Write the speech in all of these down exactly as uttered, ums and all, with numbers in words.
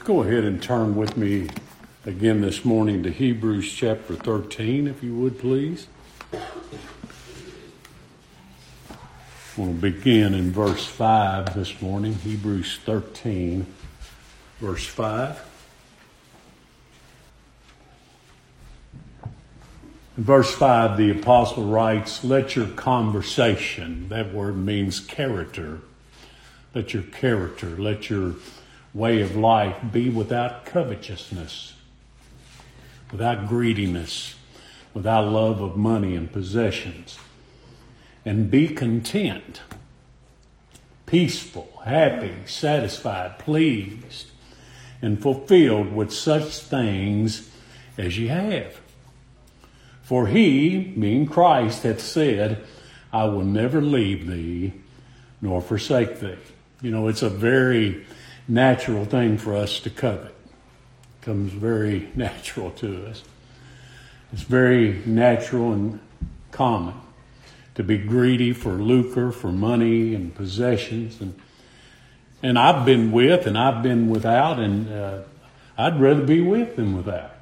Go ahead and turn with me again this morning to Hebrews chapter thirteen, if you would, please. We'll begin in verse five this morning, Hebrews thirteen, verse five. In verse five, the apostle writes, "Let your conversation," that word means character, let your character, let your way of life be without covetousness, without greediness, without love of money and possessions, and be content, peaceful, happy, satisfied, pleased, and fulfilled with such things as ye have. For he, being Christ, hath said, I will never leave thee nor forsake thee. You know, it's a very natural thing for us to covet. It comes very natural to us. It's very natural and common to be greedy for lucre, for money and possessions. And and I've been with and I've been without, and uh, I'd rather be with than without.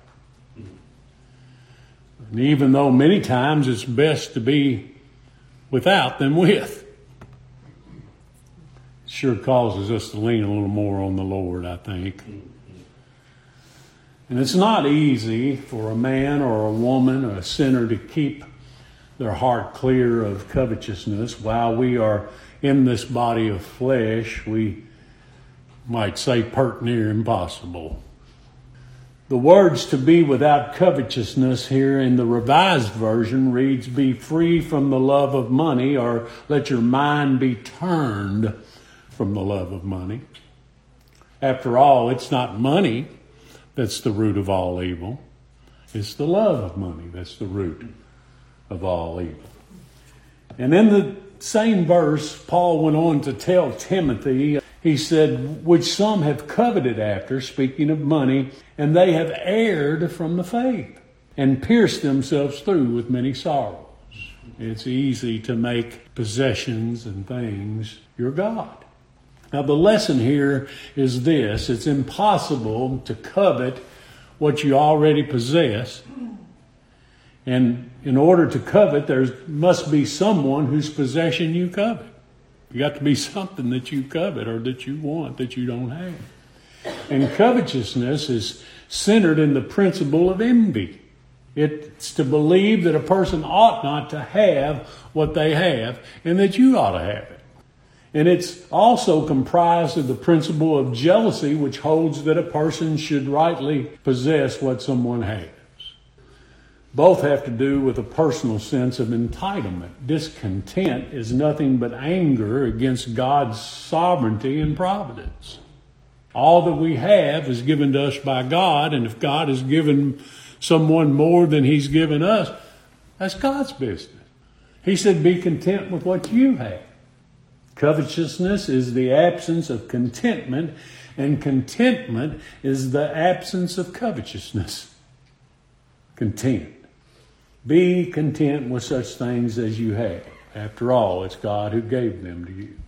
And even though many times it's best to be without than with. It sure causes us to lean a little more on the Lord, I think. And it's not easy for a man or a woman or a sinner to keep their heart clear of covetousness while we are in this body of flesh. We might say pert near impossible. The words "to be without covetousness" here in the Revised Version reads, "Be free from the love of money," or "let your mind be turned from the love of money." After all, it's not money that's the root of all evil. It's the love of money that's the root of all evil. And in the same verse, Paul went on to tell Timothy, he said, "Which some have coveted after," speaking of money, "and they have erred from the faith, and pierced themselves through with many sorrows." It's easy to make possessions and things your God. Now the lesson here is this: it's impossible to covet what you already possess. And in order to covet, there must be someone whose possession you covet. You got to be something that you covet or that you want that you don't have. And covetousness is centered in the principle of envy. It's to believe that a person ought not to have what they have and that you ought to have it. And it's also comprised of the principle of jealousy, which holds that a person should rightly possess what someone has. Both have to do with a personal sense of entitlement. Discontent is nothing but anger against God's sovereignty and providence. All that we have is given to us by God, and if God has given someone more than He's given us, that's God's business. He said, be content with what you have. Covetousness is the absence of contentment, and contentment is the absence of covetousness. Content. Be content with such things as you have. After all, it's God who gave them to you.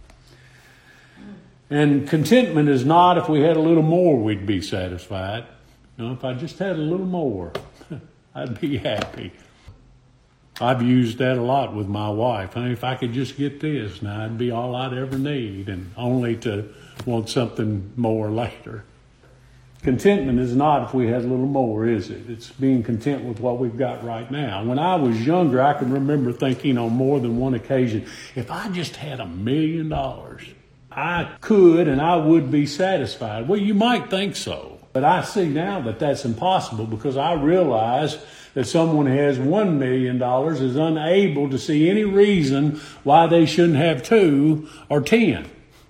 And contentment is not if we had a little more, we'd be satisfied. You know, if I just had a little more, I'd be happy. I've used that a lot with my wife. I mean, if I could just get this, now it'd be all I'd ever need, and only to want something more later. Contentment is not if we had a little more, is it? It's being content with what we've got right now. When I was younger, I can remember thinking on more than one occasion, if I just had a million dollars, I could and I would be satisfied. Well, you might think so, but I see now that that's impossible, because I realize that someone who has one million dollars is unable to see any reason why they shouldn't have two or ten.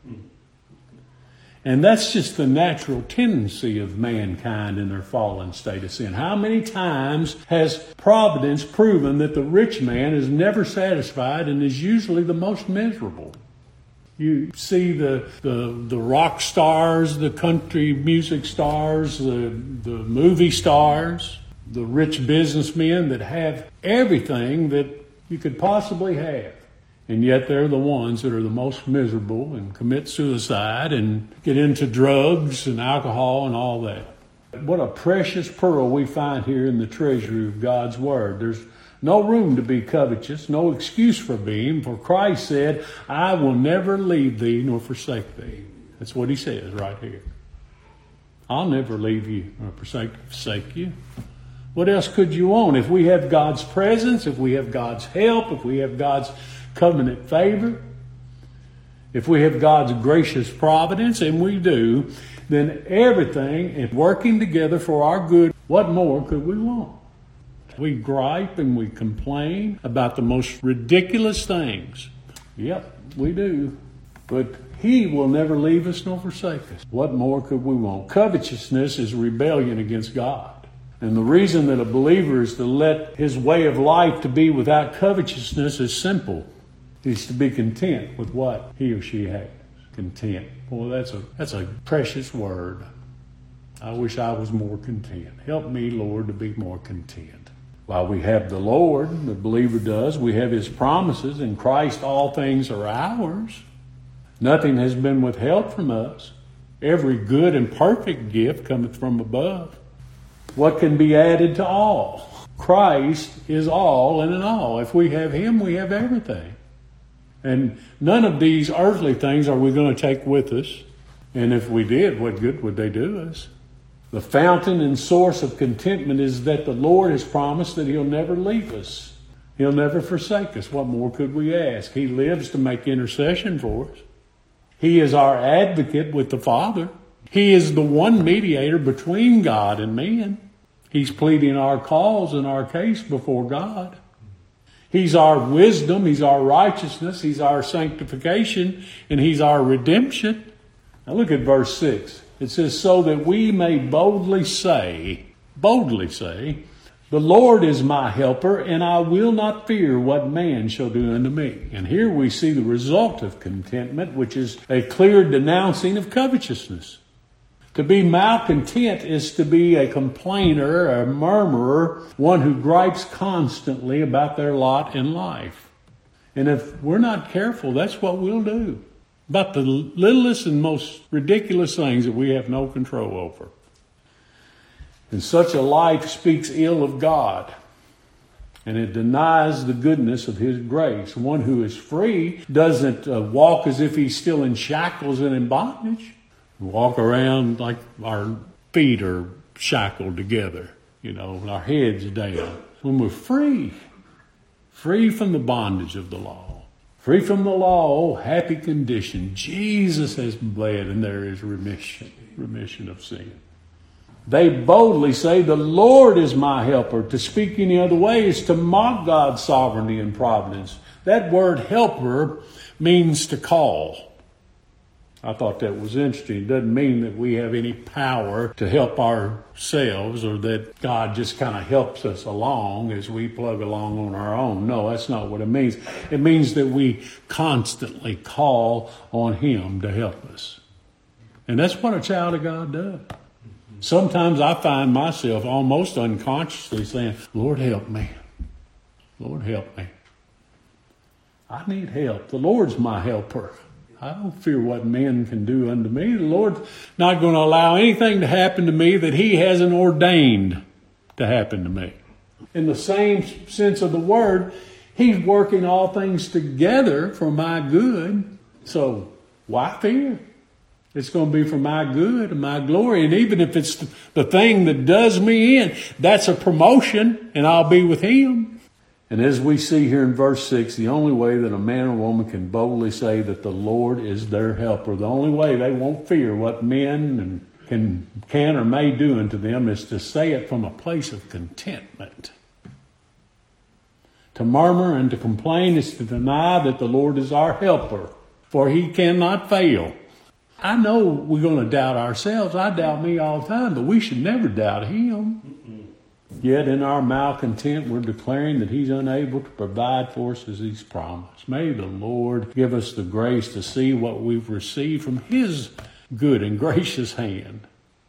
And that's just the natural tendency of mankind in their fallen state of sin. How many times has providence proven that the rich man is never satisfied and is usually the most miserable? You see the the, the rock stars, the country music stars, the, the movie stars, the rich businessmen that have everything that you could possibly have. And yet they're the ones that are the most miserable and commit suicide and get into drugs and alcohol and all that. What a precious pearl we find here in the treasury of God's Word. There's no room to be covetous, no excuse for being, for Christ said, I will never leave thee nor forsake thee. That's what he says right here. I'll never leave you nor forsake, forsake you. What else could you want? If we have God's presence, if we have God's help, if we have God's covenant favor, if we have God's gracious providence, and we do, then everything is working together for our good. What more could we want? We gripe and we complain about the most ridiculous things. Yep, we do. But he will never leave us nor forsake us. What more could we want? Covetousness is rebellion against God. And the reason that a believer is to let his way of life to be without covetousness is simple. Is to be content with what he or she has. Content. Well, that's a that's a precious word. I wish I was more content. Help me, Lord, to be more content. While we have the Lord, the believer does, we have his promises. In Christ all things are ours. Nothing has been withheld from us. Every good and perfect gift cometh from above. What can be added to all? Christ is all and in all. If we have him, we have everything. And none of these earthly things are we going to take with us. And if we did, what good would they do us? The fountain and source of contentment is that the Lord has promised that he'll never leave us. He'll never forsake us. What more could we ask? He lives to make intercession for us. He is our advocate with the Father. He is the one mediator between God and man. He's pleading our cause and our case before God. He's our wisdom, he's our righteousness, he's our sanctification, and he's our redemption. Now look at verse six. It says, so that we may boldly say, boldly say, the Lord is my helper, and I will not fear what man shall do unto me. And here we see the result of contentment, which is a clear denouncing of covetousness. To be malcontent is to be a complainer, a murmurer, one who gripes constantly about their lot in life. And if we're not careful, that's what we'll do. About the littlest and most ridiculous things that we have no control over. And such a life speaks ill of God. And it denies the goodness of his grace. One who is free doesn't uh, walk as if he's still in shackles and in bondage. Walk around like our feet are shackled together, you know, our heads down. When we're free, free from the bondage of the law, free from the law, oh, happy condition. Jesus has bled and there is remission, remission of sin. They boldly say, the Lord is my helper. To speak any other way is to mock God's sovereignty and providence. That word helper means to call. I thought that was interesting. It doesn't mean that we have any power to help ourselves or that God just kind of helps us along as we plug along on our own. No, that's not what it means. It means that we constantly call on him to help us. And that's what a child of God does. Sometimes I find myself almost unconsciously saying, Lord, help me. Lord, help me. I need help. The Lord's my helper. I don't fear what men can do unto me. The Lord's not going to allow anything to happen to me that he hasn't ordained to happen to me. In the same sense of the word, he's working all things together for my good. So why fear? It's going to be for my good and my glory. And even if it's the thing that does me in, that's a promotion and I'll be with him. And as we see here in verse six, the only way that a man or woman can boldly say that the Lord is their helper, the only way they won't fear what men and can, can or may do unto them is to say it from a place of contentment. To murmur and to complain is to deny that the Lord is our helper, for he cannot fail. I know we're going to doubt ourselves. I doubt me all the time, but we should never doubt him. Yet in our malcontent, we're declaring that he's unable to provide for us as he's promised. May the Lord give us the grace to see what we've received from his good and gracious hand.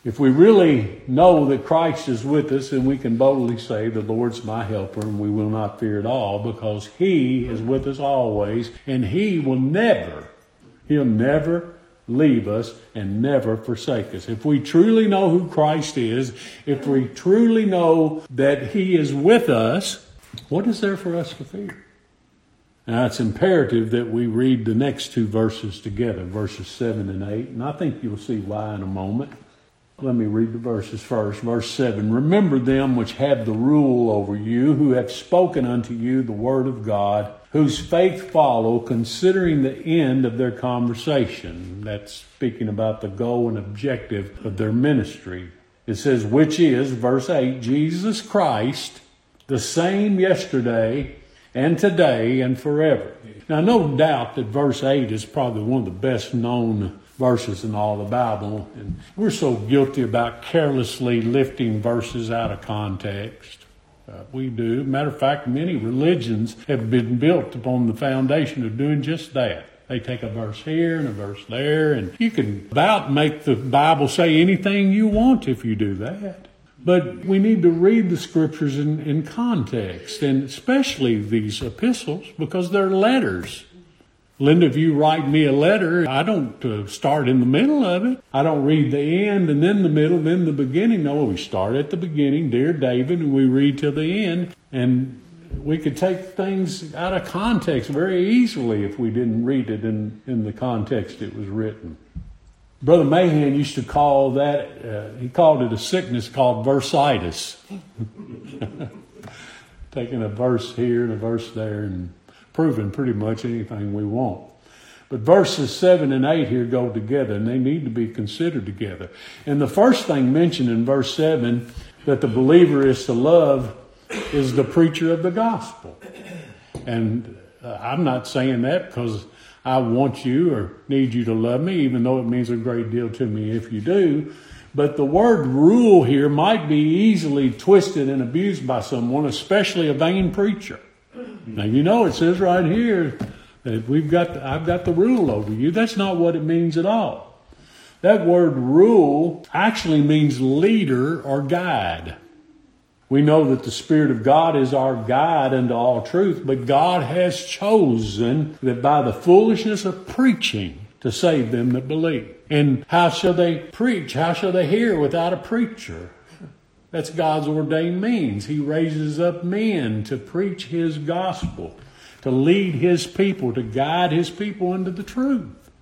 If we really know that Christ is with us, then we can boldly say, the Lord's my helper, and we will not fear at all, because He is with us always, and He will never, He'll never leave us and never forsake us. If we truly know who Christ is, if we truly know that He is with us, what is there for us to fear? Now, it's imperative that we read the next two verses together, verses seven and eight, and I think you'll see why in a moment. Let me read the verses first. Verse seven, remember them which have the rule over you, who have spoken unto you the word of God, whose faith follow, considering the end of their conversation. That's speaking about the goal and objective of their ministry. It says, which is, verse eight, Jesus Christ, the same yesterday and today and forever. Now, no doubt that verse eight is probably one of the best known verses in all the Bible. And we're so guilty about carelessly lifting verses out of context. Uh, we do. Matter of fact, many religions have been built upon the foundation of doing just that. They take a verse here and a verse there, and you can about make the Bible say anything you want if you do that. But we need to read the scriptures in, in context, and especially these epistles, because they're letters. Linda, if you write me a letter, I don't uh, start in the middle of it. I don't read the end and then the middle, then the beginning. No, we start at the beginning, dear David, and we read till the end. And we could take things out of context very easily if we didn't read it in, in the context it was written. Brother Mahan used to call that, uh, he called it a sickness called versitis. Taking a verse here and a verse there and proving pretty much anything we want. But verses seven and eight here go together, and they need to be considered together. And the first thing mentioned in verse seven that the believer is to love is the preacher of the gospel. And uh, I'm not saying that because I want you or need you to love me, even though it means a great deal to me if you do. But the word rule here might be easily twisted and abused by someone, especially a vain preacher. Now, you know, it says right here that we've got, I've got the rule over you. That's not what it means at all. That word rule actually means leader or guide. We know that the Spirit of God is our guide unto all truth, but God has chosen that by the foolishness of preaching to save them that believe. And how shall they preach? How shall they hear without a preacher? That's God's ordained means. He raises up men to preach His gospel, to lead His people, to guide His people into the truth.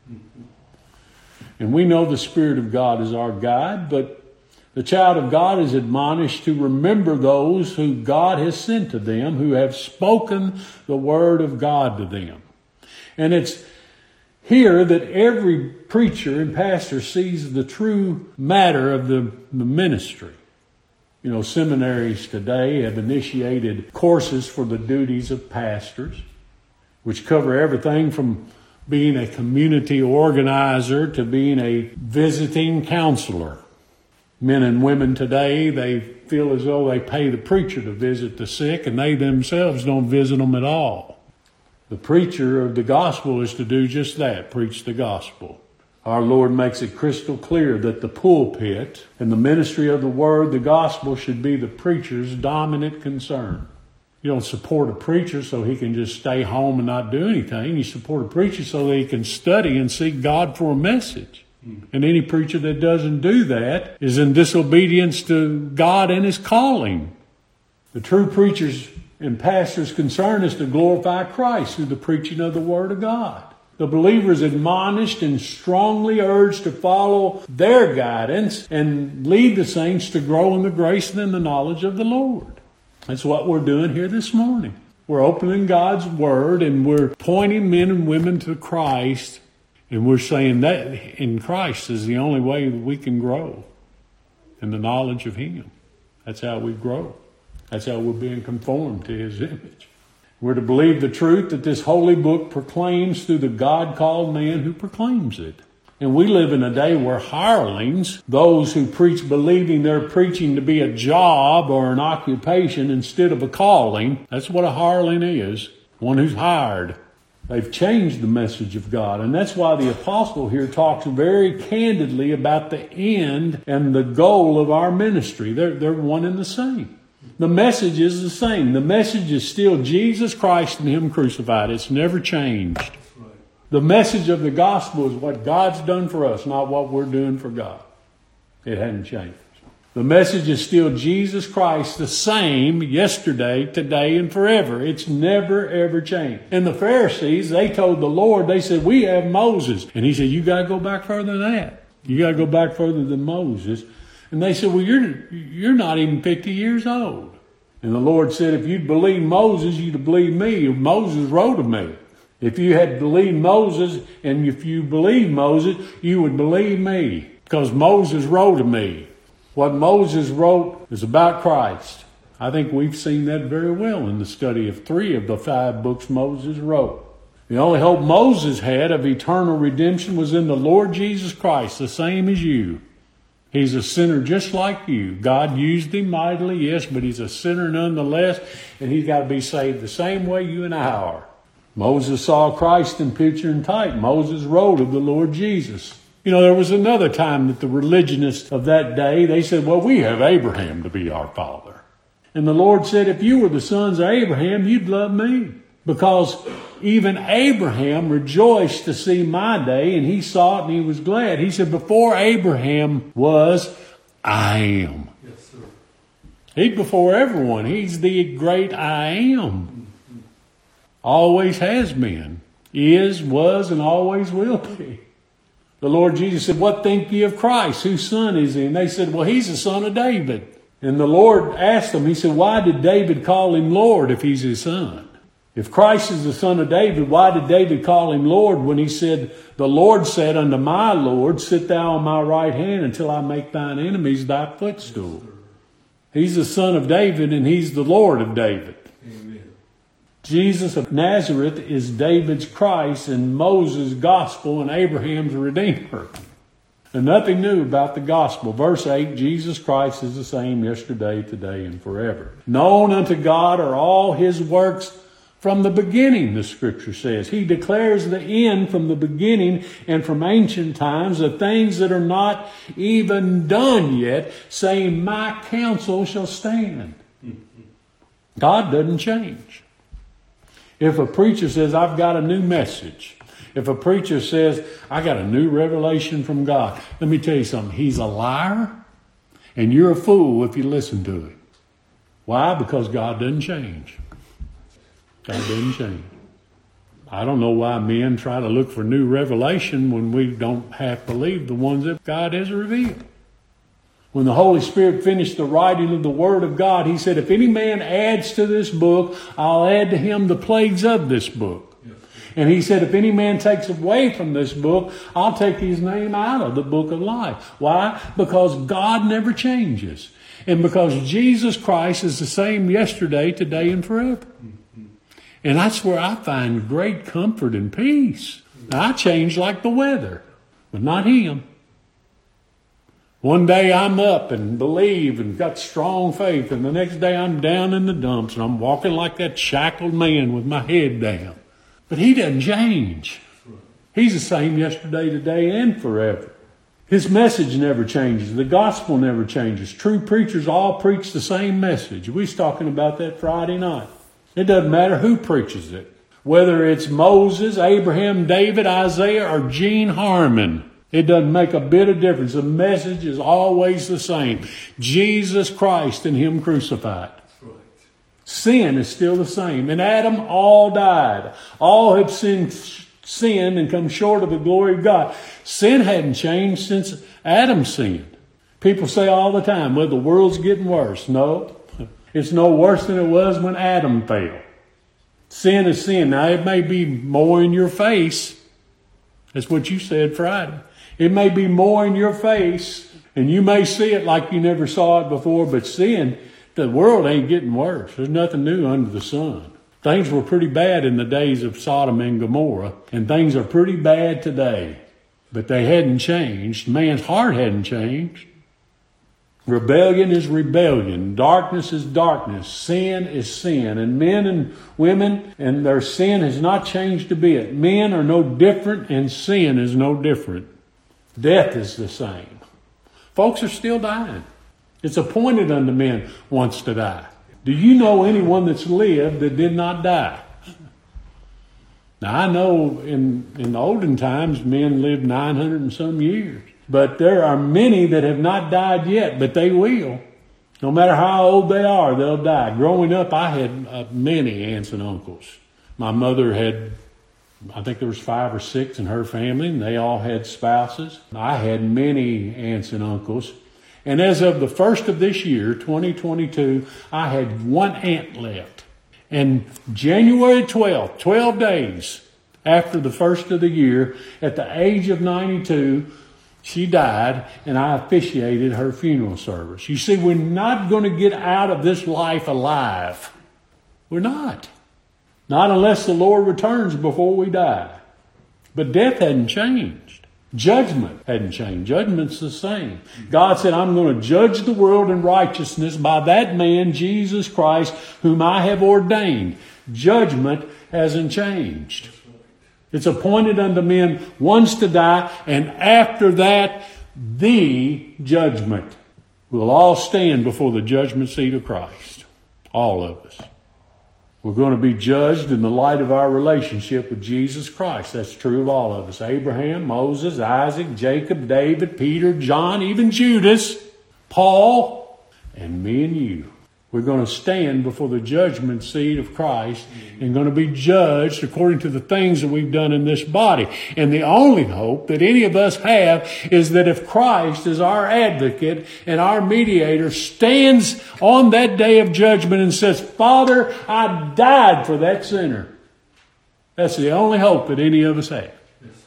And we know the Spirit of God is our guide, but the child of God is admonished to remember those who God has sent to them, who have spoken the word of God to them. And it's here that every preacher and pastor sees the true matter of the, the ministry. You know, seminaries today have initiated courses for the duties of pastors, which cover everything from being a community organizer to being a visiting counselor. Men and women today, they feel as though they pay the preacher to visit the sick, and they themselves don't visit them at all. The preacher of the gospel is to do just that, preach the gospel. Our Lord makes it crystal clear that the pulpit and the ministry of the word, the gospel, should be the preacher's dominant concern. You don't support a preacher so he can just stay home and not do anything. You support a preacher so that he can study and seek God for a message. And any preacher that doesn't do that is in disobedience to God and His calling. The true preacher's and pastor's concern is to glorify Christ through the preaching of the Word of God. The believer is admonished and strongly urged to follow their guidance and lead the saints to grow in the grace and in the knowledge of the Lord. That's what we're doing here this morning. We're opening God's Word and we're pointing men and women to Christ. And we're saying that in Christ is the only way that we can grow in the knowledge of Him. That's how we grow. That's how we're being conformed to His image. We're to believe the truth that this holy book proclaims through the God-called man who proclaims it. And we live in a day where hirelings, those who preach believing they're preaching to be a job or an occupation instead of a calling, that's what a hireling is, one who's hired. They've changed the message of God. And that's why the apostle here talks very candidly about the end and the goal of our ministry. They're, they're one and the same. The message is the same. The message is still Jesus Christ and Him crucified. It's never changed. The message of the gospel is what God's done for us, not what we're doing for God. It hasn't changed. The message is still Jesus Christ, the same yesterday, today, and forever. It's never, ever changed. And the Pharisees, they told the Lord, they said, we have Moses. And He said, you got to go back further than that. You got to go back further than Moses. And they said, well, you're, you're not even fifty years old. And the Lord said, if you'd believe Moses, you'd believe me. Moses wrote of me. If you had believed Moses, and if you believed Moses, you would believe me. Because Moses wrote of me. What Moses wrote is about Christ. I think we've seen that very well in the study of three of the five books Moses wrote. The only hope Moses had of eternal redemption was in the Lord Jesus Christ, the same as you. He's a sinner just like you. God used him mightily, yes, but he's a sinner nonetheless, and he's got to be saved the same way you and I are. Moses saw Christ in picture and type. Moses wrote of the Lord Jesus. You know, there was another time that the religionists of that day, they said, well, we have Abraham to be our father. And the Lord said, if you were the sons of Abraham, you'd love me. Because even Abraham rejoiced to see my day, and he saw it and he was glad. He said, before Abraham was, I am. Yes, sir. He's before everyone. He's the great I am. Always has been, is, was, and always will be. The Lord Jesus said, what think ye of Christ? Whose son is he? And they said, well, he's the son of David. And the Lord asked them, he said, why did David call him Lord if he's his son? If Christ is the son of David, why did David call him Lord when he said, the Lord said unto my Lord, sit thou on my right hand until I make thine enemies thy footstool? He's the son of David and he's the Lord of David. Jesus of Nazareth is David's Christ and Moses' gospel and Abraham's Redeemer. And nothing new about the gospel. Verse eight, Jesus Christ is the same yesterday, today, and forever. Known unto God are all his works from the beginning, the scripture says. He declares the end from the beginning and from ancient times, the things that are not even done yet, saying, my counsel shall stand. God doesn't change. If a preacher says, I've got a new message. If a preacher says, I got a new revelation from God. Let me tell you something. He's a liar and you're a fool if you listen to it. Why? Because God doesn't change. God doesn't change. I don't know why men try to look for new revelation when we don't half believe the ones that God has revealed. When the Holy Spirit finished the writing of the Word of God, He said, if any man adds to this book, I'll add to him the plagues of this book. Yes. And He said, if any man takes away from this book, I'll take his name out of the book of life. Why? Because God never changes. And because Jesus Christ is the same yesterday, today, and forever. Mm-hmm. And that's where I find great comfort and peace. Now, I change like the weather, but not Him. One day I'm up and believe and got strong faith, and the next day I'm down in the dumps and I'm walking like that shackled man with my head down. But He doesn't change. He's the same yesterday, today, and forever. His message never changes. The gospel never changes. True preachers all preach the same message. We was talking about that Friday night. It doesn't matter who preaches it. Whether it's Moses, Abraham, David, Isaiah, or Gene Harmon. It doesn't make a bit of difference. The message is always the same. Jesus Christ and Him crucified. Right. Sin is still the same. In Adam, all died. All have sinned, sinned and come short of the glory of God. Sin hadn't changed since Adam sinned. People say all the time, well, the world's getting worse. No, it's no worse than it was when Adam fell. Sin is sin. Now, it may be more in your face. That's what you said Friday. It may be more in your face, and you may see it like you never saw it before, but sin, the world ain't getting worse. There's nothing new under the sun. Things were pretty bad in the days of Sodom and Gomorrah, and things are pretty bad today. But they hadn't changed. Man's heart hadn't changed. Rebellion is rebellion. Darkness is darkness. Sin is sin. And men and women and their sin has not changed a bit. Men are no different and sin is no different. Death is the same. Folks are still dying. It's appointed unto men once to die. Do you know anyone that's lived that did not die? Now I know in, in the olden times men lived nine hundred and some years. But there are many that have not died yet, but they will. No matter how old they are, they'll die. Growing up, I had uh, many aunts and uncles. My mother had, I think there was five or six in her family, and they all had spouses. I had many aunts and uncles. And as of the first of this year, twenty twenty-two, I had one aunt left. And January twelfth, twelve days after the first of the year, at the age of ninety-two, she died, and I officiated her funeral service. You see, we're not going to get out of this life alive. We're not. Not unless the Lord returns before we die. But death hadn't changed. Judgment hadn't changed. Judgment's the same. God said, I'm going to judge the world in righteousness by that man, Jesus Christ, whom I have ordained. Judgment hasn't changed. It's appointed unto men once to die, and after that, the judgment. We'll all stand before the judgment seat of Christ. All of us. We're going to be judged in the light of our relationship with Jesus Christ. That's true of all of us. Abraham, Moses, Isaac, Jacob, David, Peter, John, even Judas, Paul, and me and you. We're going to stand before the judgment seat of Christ and going to be judged according to the things that we've done in this body. And the only hope that any of us have is that if Christ is our advocate and our mediator stands on that day of judgment and says, Father, I died for that sinner. That's the only hope that any of us have.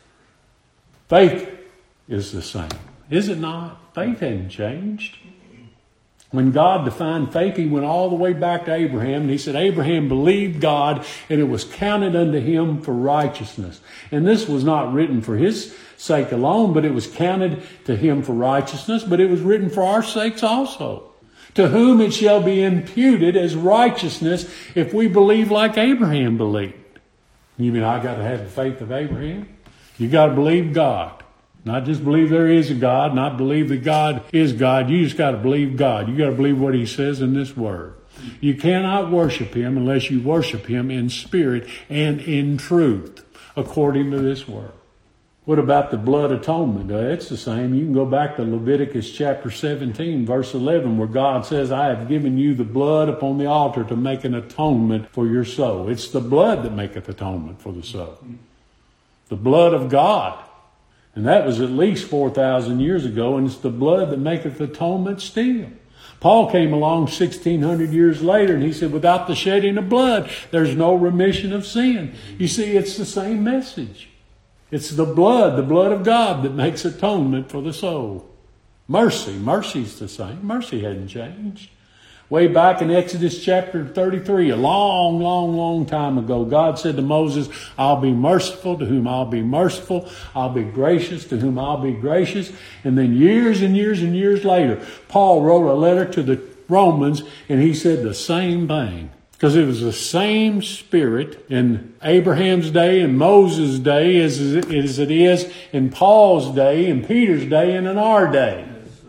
Faith is the same. Is it not? Faith hasn't changed. When God defined faith, He went all the way back to Abraham, and He said, Abraham believed God, and it was counted unto him for righteousness. And this was not written for his sake alone, but it was counted to him for righteousness, but it was written for our sakes also. To whom it shall be imputed as righteousness if we believe like Abraham believed. You mean I got to have the faith of Abraham? You got to believe God. Not just believe there is a God, not believe that God is God. You just got to believe God. You got to believe what He says in this Word. You cannot worship Him unless you worship Him in spirit and in truth, according to this Word. What about the blood atonement? Uh, it's the same. You can go back to Leviticus chapter seventeen, verse eleven, where God says, I have given you the blood upon the altar to make an atonement for your soul. It's the blood that maketh atonement for the soul. The blood of God. And that was at least four thousand years ago, and it's the blood that maketh atonement still. Paul came along sixteen hundred years later, and he said, without the shedding of blood, there's no remission of sin. You see, it's the same message. It's the blood, the blood of God that makes atonement for the soul. Mercy, mercy's the same. Mercy hadn't changed. Way back in Exodus chapter thirty-three, a long, long, long time ago, God said to Moses, I'll be merciful to whom I'll be merciful. I'll be gracious to whom I'll be gracious. And then years and years and years later, Paul wrote a letter to the Romans, and he said the same thing. Because it was the same spirit in Abraham's day and Moses' day as it is in Paul's day and Peter's day and in our day.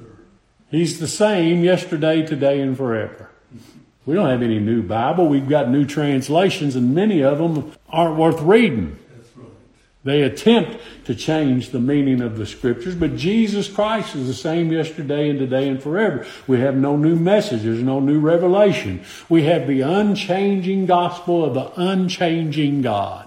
He's the same yesterday, today, and forever. We don't have any new Bible. We've got new translations, and many of them aren't worth reading. They attempt to change the meaning of the Scriptures, but Jesus Christ is the same yesterday and today and forever. We have no new message. There's no new revelation. We have the unchanging gospel of the unchanging God.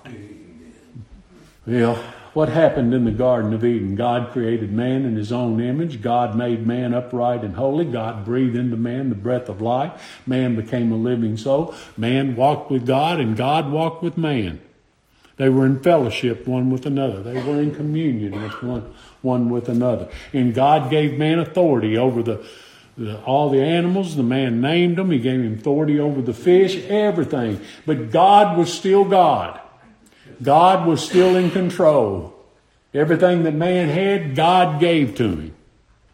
Well, what happened in the Garden of Eden? God created man in His own image. God made man upright and holy. God breathed into man the breath of life. Man became a living soul. Man walked with God, and God walked with man. They were in fellowship one with another. They were in communion with one, one with another. And God gave man authority over the, the all the animals. The man named them. He gave him authority over the fish, everything. But God was still God. God was still in control. Everything that man had, God gave to him.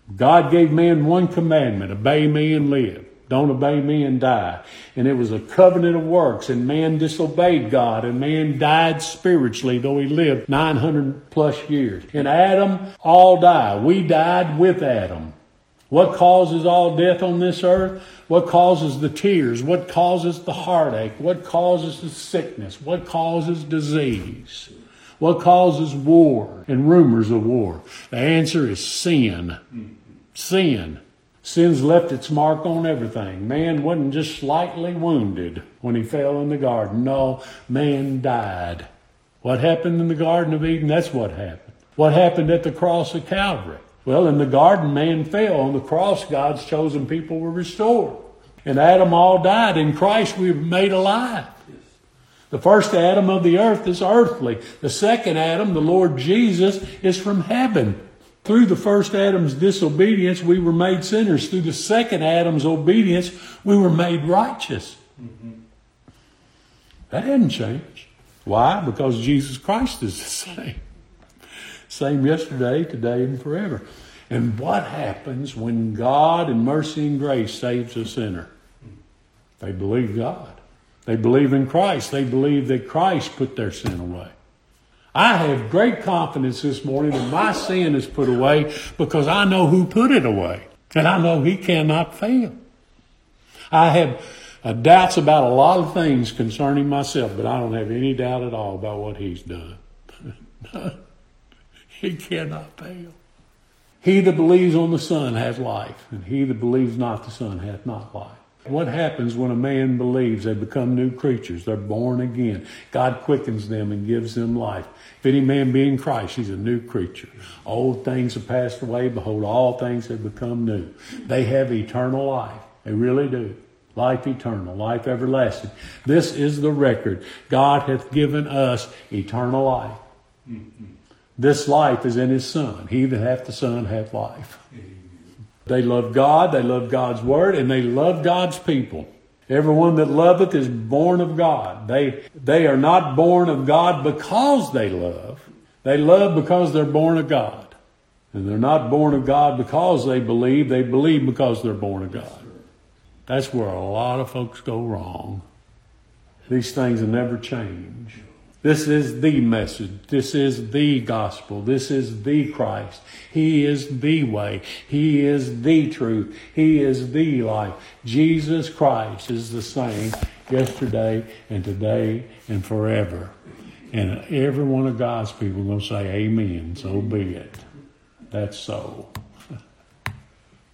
God gave man one commandment: obey me and live. Don't obey me and die. And it was a covenant of works, and man disobeyed God, and man died spiritually, though he lived nine hundred plus years. In Adam, all die. We died with Adam. What causes all death on this earth? What causes the tears? What causes the heartache? What causes the sickness? What causes disease? What causes war and rumors of war? The answer is sin. Sin. Sin's left its mark on everything. Man wasn't just slightly wounded when he fell in the garden. No, man died. What happened in the Garden of Eden? That's what happened. What happened at the cross of Calvary? Well, in the garden, man fell. On the cross, God's chosen people were restored. And Adam all died. In Christ, we were made alive. The first Adam of the earth is earthly. The second Adam, the Lord Jesus, is from heaven. Through the first Adam's disobedience, we were made sinners. Through the second Adam's obedience, we were made righteous. Mm-hmm. That hadn't changed. Why? Because Jesus Christ is the same. Same yesterday, today, and forever. And what happens when God in mercy and grace saves a sinner? They believe God. They believe in Christ. They believe that Christ put their sin away. I have great confidence this morning that my sin is put away because I know who put it away. And I know he cannot fail. I have uh, doubts about a lot of things concerning myself, but I don't have any doubt at all about what he's done. He cannot fail. He that believes on the Son has life, and he that believes not the Son hath not life. What happens when a man believes? They become new creatures. They're born again. God quickens them and gives them life. If any man be in Christ, he's a new creature. Old things have passed away. Behold, all things have become new. They have eternal life. They really do. Life eternal, life everlasting. This is the record. God hath given us eternal life. Mm-hmm. This life is in his Son. He that hath the Son hath life. They love God, they love God's Word, and they love God's people. Everyone that loveth is born of God. They, they are not born of God because they love. They love because they're born of God. And they're not born of God because they believe. They believe because they're born of God. That's where a lot of folks go wrong. These things will never change. This is the message. This is the gospel. This is the Christ. He is the way. He is the truth. He is the life. Jesus Christ is the same yesterday and today and forever. And every one of God's people are going to say amen. So be it. That's so.